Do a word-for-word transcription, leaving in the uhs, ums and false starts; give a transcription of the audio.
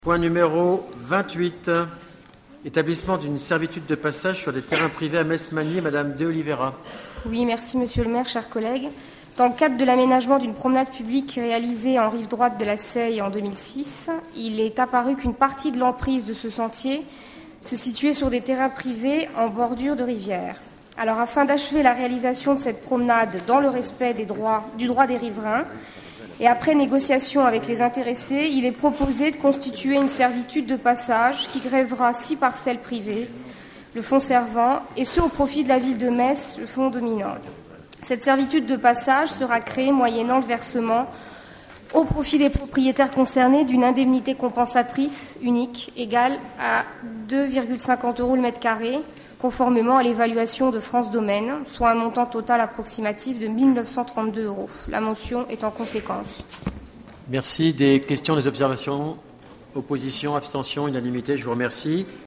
Point numéro vingt-huit. Établissement d'une servitude de passage sur des terrains privés à Metz-Magny. Madame De Oliveira. Oui, merci Monsieur le maire, chers collègues. Dans le cadre de l'aménagement d'une promenade publique réalisée en rive droite de la Seille en deux mille six, il est apparu qu'une partie de l'emprise de ce sentier se situait sur des terrains privés en bordure de rivière. Alors, afin d'achever la réalisation de cette promenade dans le respect des droits, du droit des riverains, et après négociation avec les intéressés, il est proposé de constituer une servitude de passage qui grèvera six parcelles privées, le fonds servant, et ce au profit de la ville de Metz, le fonds dominant. Cette servitude de passage sera créée moyennant le versement au profit des propriétaires concernés d'une indemnité compensatrice unique égale à deux virgule cinquante euros le mètre carré, conformément à l'évaluation de France Domaine, soit un montant total approximatif de mille neuf cent trente-deux euros. La mention est en conséquence. Merci. Des questions, des observations? Opposition, abstention, unanimité. Je vous remercie.